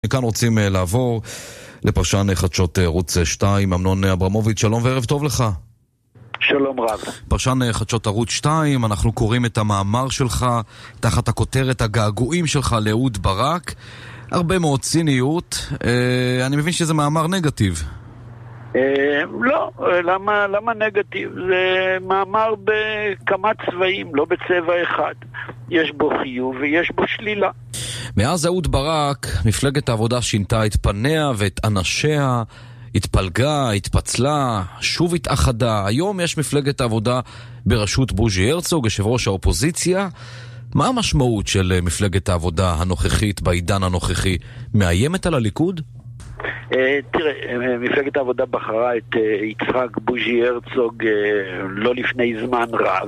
כאן רוצים לעבור לפרשן חדשות ערוץ 2, אמנון אברמוביץ', שלום וערב טוב לך. שלום רב. פרשן חדשות ערוץ 2, אנחנו קוראים את המאמר שלך תחת הכותרת הגעגועים שלך לאהוד ברק. הרבה מאוד ציניות, אני מבין שזה מאמר נגטיב. לא, למה נגטיב? זה מאמר בכמה צבעים, לא בצבע אחד. יש בו חיוב ויש בו שלילה. מאז אהוד ברק, מפלגת העבודה שינתה את פניה ואת אנשיה, התפלגה, התפצלה, שוב התאחדה. היום יש מפלגת העבודה בראשות בוז'י הרצוג, יושב ראש האופוזיציה. מה המשמעות של מפלגת העבודה הנוכחית בעידן הנוכחי? מאיימת על הליכוד? תראה, מפלגת העבודה בחרה את יצחק בוז'י הרצוג לא לפני זמן רב,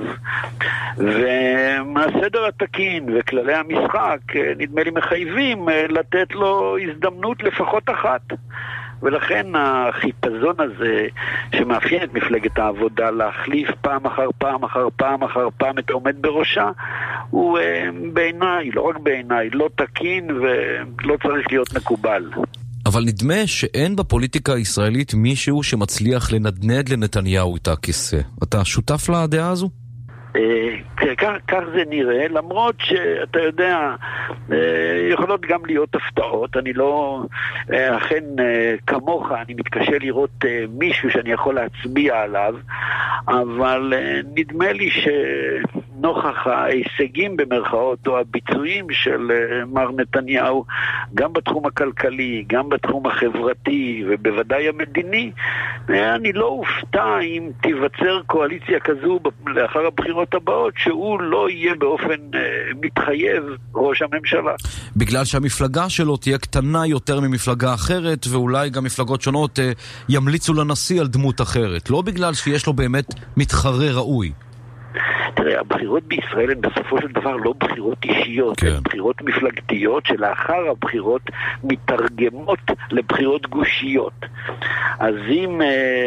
ומהסדר התקין וכללי המשחק נדמה לי מחייבים לתת לו הזדמנות לפחות אחת. ולכן החיפזון הזה שמאפיין את מפלגת העבודה להחליף פעם אחר פעם אחר פעם אחר פעם את העומד בראשה הוא בעיניי, לא רק בעיניי, לא תקין ולא צריך להיות מקובל. אבל נדמה שאין בפוליטיקה הישראלית מישהו שמצליח לנדנד לנתניהו את הכיסא. אתה שותף לדעה הזו? כך זה נראה, למרות שאתה יודע, יכולות גם להיות הפתעות. אני לא, אכן כמוך, אני מתקשה לראות מישהו שאני יכול להצביע עליו, אבל נדמה לי שנוכח ההישגים במרכאות או הביצועים של מר נתניהו, גם בתחום הכלכלי, גם בתחום החברתי ובוודאי המדיני, אני לא אופתע אם תיווצר קואליציה כזו לאחר הבחירות הבאות, שהוא לא יהיה באופן מתחייב ראש הממשלה. בגלל שהמפלגה שלו תהיה קטנה יותר ממפלגה אחרת, ואולי גם מפלגות שונות ימליצו לנשיא על דמות אחרת. לא בגלל שיש לו באמת מתחרה ראוי. תראה, הבחירות בישראל הן בסופו של דבר לא בחירות אישיות, כן. הן בחירות מפלגתיות שלאחר הבחירות מתרגמות לבחירות גושיות. אז אם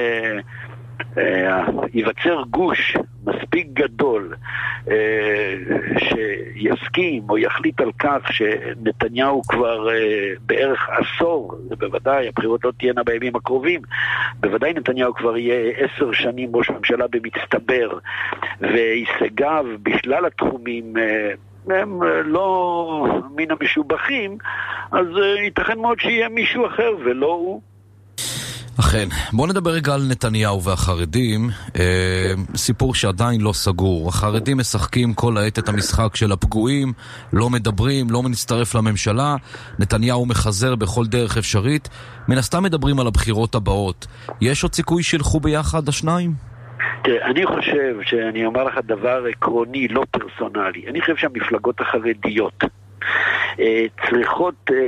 ייווצר גוש מספיק גדול שיסכים או יחליט על כך שנתניהו כבר בערך עשור, בוודאי הבחירות לא תהיינה בימים הקרובים, בוודאי נתניהו כבר יהיה 10 שנים ראש הממשלה במצטבר, והישגיו בשלל התחומים הם לא מן המשובחים, אז ייתכן מאוד שיהיה מישהו אחר ולא הוא. אכן, בוא נדבר רגע על נתניהו והחרדים. סיפור שעדיין לא סגור. החרדים משחקים כל העת את המשחק של הפגועים, לא מדברים, לא מצטרף לממשלה. נתניהו מחזר בכל דרך אפשרית. מן הסתם מדברים על הבחירות הבאות. יש עוד סיכוי שילכו ביחד השניים? תראה, אני חושב שאני אומר לך דבר עקרוני, לא פרסונלי. אני חושב שהמפלגות החרדיות צריכות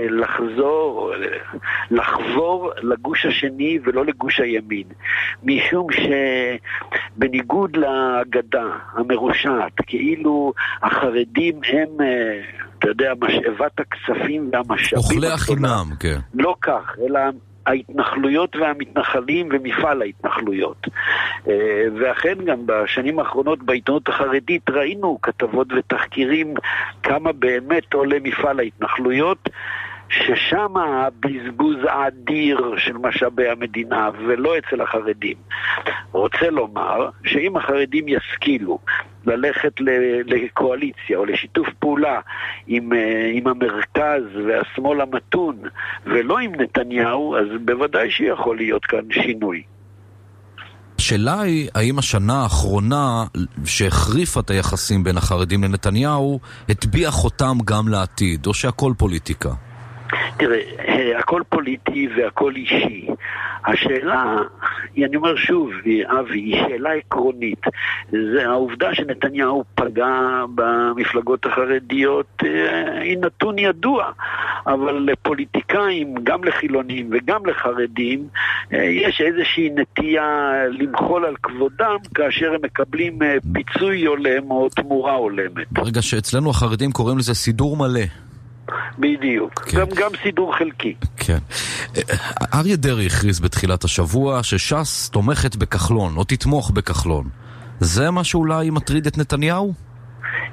לחבור לגוש השני ולא לגוש הימין, משום שבניגוד לאגדה המרושעת, כאילו החרדים הם, אתה יודע, משאבת הכספים והמשאבים, אוכלי החינם, כן. לא כך, אלא ההתנחלויות והמתנחלים ומפעל ההתנחלויות. ואכן גם בשנים האחרונות בעיתונות החרדית ראינו כתבות ותחקירים כמה באמת עולה מפעל ההתנחלויות, ששם הבזבוז האדיר של משאבי המדינה ולא אצל החרדים. רוצה לומר שאם החרדים ישכילו ללכת לקואליציה או לשיתוף פעולה עם המרכז והשמאל המתון ולא עם נתניהו, אז בוודאי שיכול להיות כאן שינוי. השאלה היא, האם השנה האחרונה שהחריפה את היחסים בין החרדים לנתניהו הטביע חותם גם לעתיד, או שהכל פוליטיקה? תראה, הכל פוליטי והכל אישי. השאלה, אני אומר שוב, אבי, היא שאלה עקרונית. זה העובדה שנתניהו פגע במפלגות החרדיות, היא נתון ידוע. אבל לפוליטיקאים, גם לחילונים וגם לחרדים, יש איזושהי נטייה למחול על כבודם כאשר הם מקבלים פיצוי הולם או תמורה הולמת. ברגע שאצלנו החרדים קוראים לזה סידור מלא. בדיוק, כן. גם סידור חלקי. כן. אריה דרעי הכריז בתחילת השבוע שש"ס תומכת בכחלון, או תתמוך בכחלון. זה מה שאולי מטריד את נתניהו?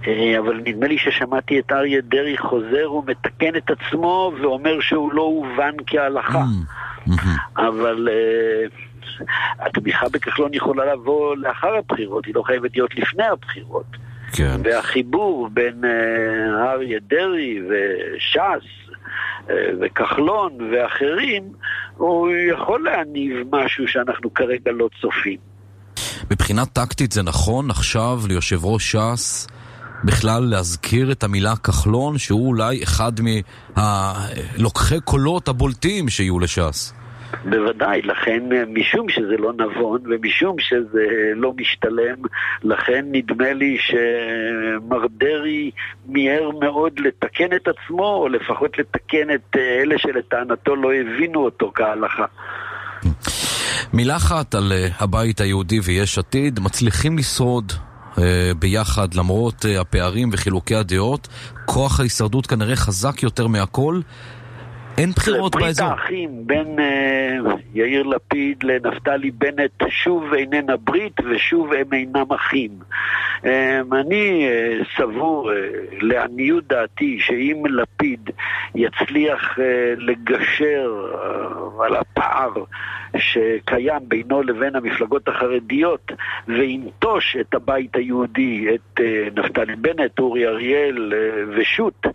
אבל נדמה לי ששמעתי את אריה דרעי חוזר ומתקן את עצמו ואומר שהוא לא הובן כהלכה. אבל התמיכה בכחלון יכולה לבוא לאחר הבחירות, היא לא חייבת להיות לפני הבחירות. כן. והחיבור בין אריה דרעי וש"ס וכחלון ואחרים, הוא יכול להניב משהו שאנחנו כרגע לא צופים. מבחינה טקטית זה נכון עכשיו ליושב ראש ש"ס בכלל להזכיר את המילה כחלון, שהוא אולי אחד מהלוקחי קולות הבולטים שיהיו לש"ס? בוודאי, לכן משום שזה לא נבון ומשום שזה לא משתלם, לכן נדמה לי שמר דרעי מיהר מאוד לתקן את עצמו, או לפחות לתקן את אלה שלטענתו לא הבינו אותו כהלכה. מילה אחת על הבית היהודי ויש עתיד, מצליחים לשרוד ביחד למרות הפערים וחילוקי הדעות, כוח ההישרדות כנראה חזק יותר מהכל. אין בחירות באזור. ברית האחים בין יאיר לפיד לנפתלי בנט שוב איננה ברית ושוב הם אינם אחים. אני סבור לעניות דעתי שאם לפיד יצליח לגשר על הפער שקיים בינו לבין המפלגות החרדיות וינטוש את הבית היהודי, את נפתלי בנט, אורי אריאל ושות,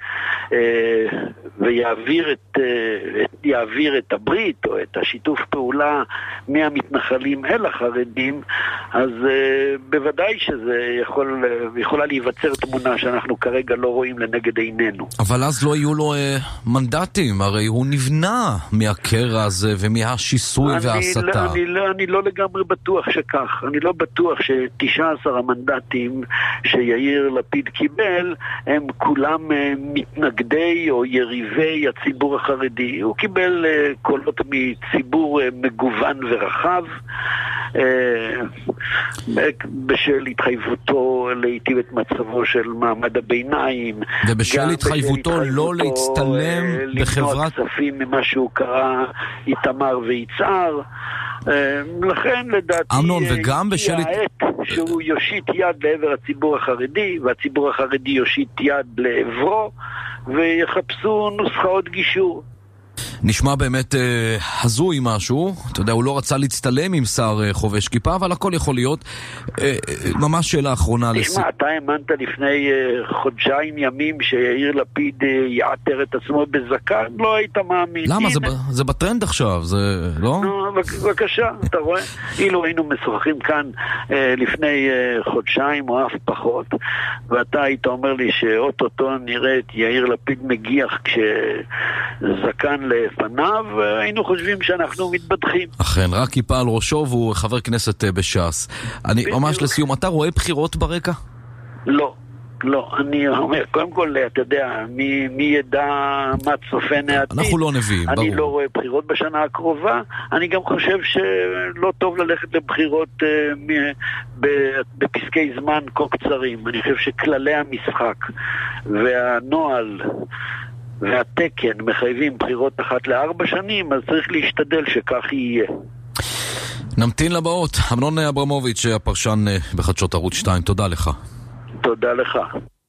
ויעביר את הברית או את השיתוף פעולה מהמתנחלים אל החרדים, אז בוודאי שזה יכולה להיווצר תמונה שאנחנו כרגע לא רואים לנגד עינינו. אבל אז לא יהיו לו מנדטים, הרי הוא נבנה מהקרע הזה ומהשיסוי וההסתה. אני לא לגמרי בטוח שכך. אני לא בטוח ש19 המנדטים שיאיר לפיד קיבל הם כולם מתנגדי או יריבי הציבור החרדי. הוא קיבל קולות מציבור מגוון ורחב, בשל התחייבותו להיטיב את מצבו של מעמד הביניים, ובשל התחייבותו לא להצטלם בחברת לקנות כספים ממה שהוא קרא איתמר ויצהר. לכן לדעתי אמנון, וגם בשל העת שהוא יושיט יד לעבר הציבור החרדי והציבור החרדי יושיט יד לעברו ויחפשו נוסחאות גישור. נשמע באמת הזוי משהו, אתה יודע, הוא לא רצה להצטלם עם שר חובש כיפה, אבל הכל יכול להיות. ממש שאלה אחרונה. תשמע, אתה האמנת לפני חודשיים ימים שיאיר לפיד יעטר את עצמו בזקן? לא היית מאמין. למה? זה בטרנד עכשיו, זה לא? בבקשה, אתה רואה? אילו היינו משוחחים כאן לפני חודשיים או אף פחות, ואתה היית אומר לי שאוטוטו נראה את יאיר לפיד מגיח כשזקן לפניו, היינו חושבים שאנחנו מתבדחים. אכן, רק כיפה על ראשו והוא חבר כנסת בש"ס. אני ממש לסיום, אתה רואה בחירות ברקע? לא, אני אומר, קודם כל, אתה יודע, מי ידע מה צופן העתיד? אנחנו לא נביאים, ברור. אני לא רואה בחירות בשנה הקרובה. אני גם חושב שלא טוב ללכת לבחירות בפסקי זמן כה קצרים. אני חושב שכללי המשחק והנוהל והתקן מחייבים בחירות אחת ל4 שנים, אז צריך להשתדל שכך יהיה. נמתין לבאות. אמנון אברמוביץ', הפרשן בחדשות ערוץ 2, תודה לך. תודה לך.